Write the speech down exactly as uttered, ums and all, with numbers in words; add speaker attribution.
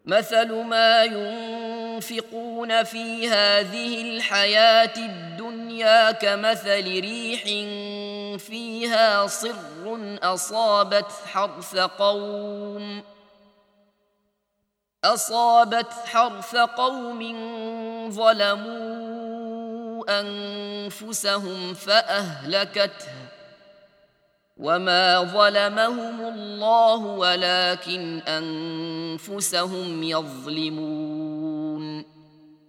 Speaker 1: مثل ما ينفقون في هذه الحياة الدنيا كمثل ريح فيها صر أصابت حرث قوم أصابت حرث قوم ظلموا أنفسهم فأهلكته وما ظلمهم الله ولكن أنفسهم يظلمون